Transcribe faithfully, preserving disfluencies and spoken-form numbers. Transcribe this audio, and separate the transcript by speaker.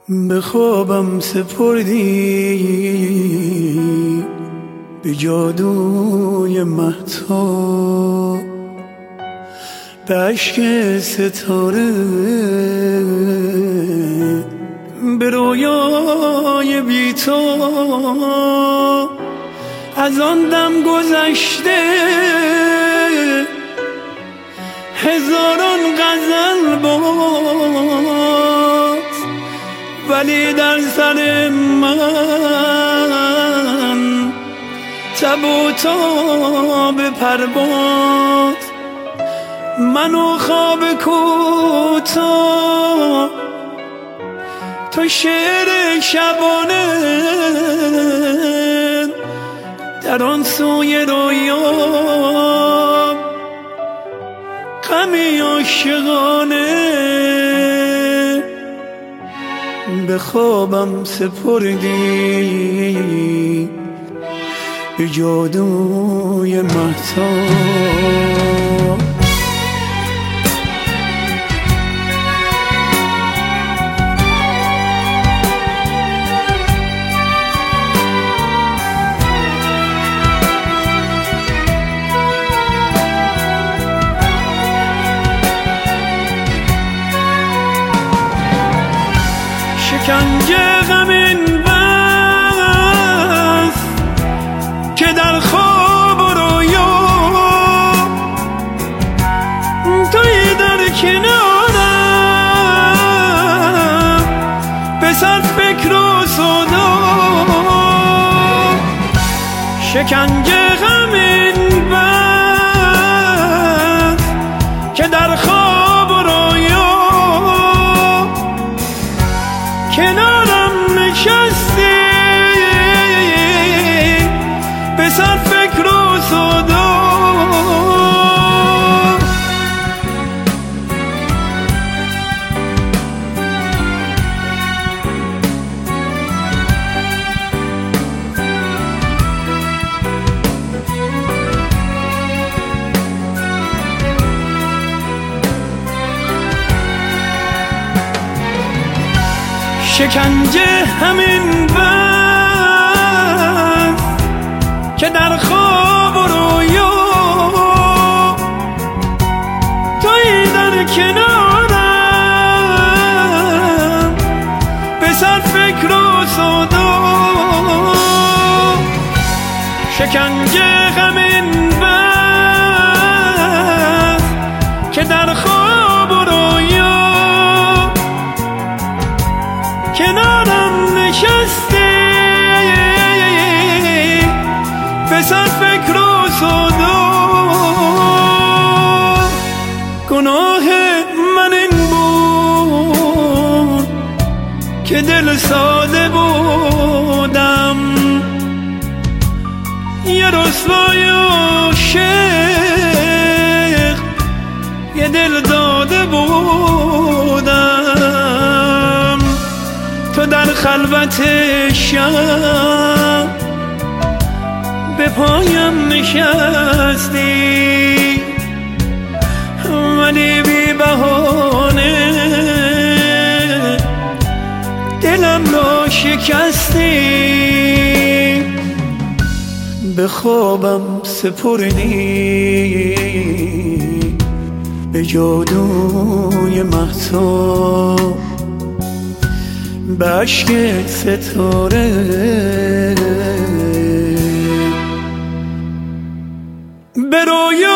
Speaker 1: به خوابم سپردی به جادوی مهتاب، به عشق ستاره، به رویای بی‌تا. از آن دم گذشته هزاران غزل باز، ولی در سر من تب و تاب پرواز. من و خواب کوتاه، تو شعر شبانه، در آن سوی رویا غمی عاشقانه. به خوابم سپردی به جادوی مهتاب. شکنجه غمین بس که در خواب و رویا توی در کنارم، به صد فکر و صدا. شکنجه غمین بس که در خواب و رویا کنارم نشستی، به صد فکر و صدا. شکنجه همین بس که در خواب و رویا توی در کنارم، به صد فکر و صدا. شکنجه همین بس که در خواب و رویا کنارم نشستی، به صد فکر و صدا. گناه من این بود که دل ساده بودم، یه رسوای عاشق یه دل داده بودم. تو در خلوت شب به پایم نشستی، ولی بی بهانه دلم را شکستی. به خوابم سپردی به جادوی مهتاب، به عشق ستاره، به رویا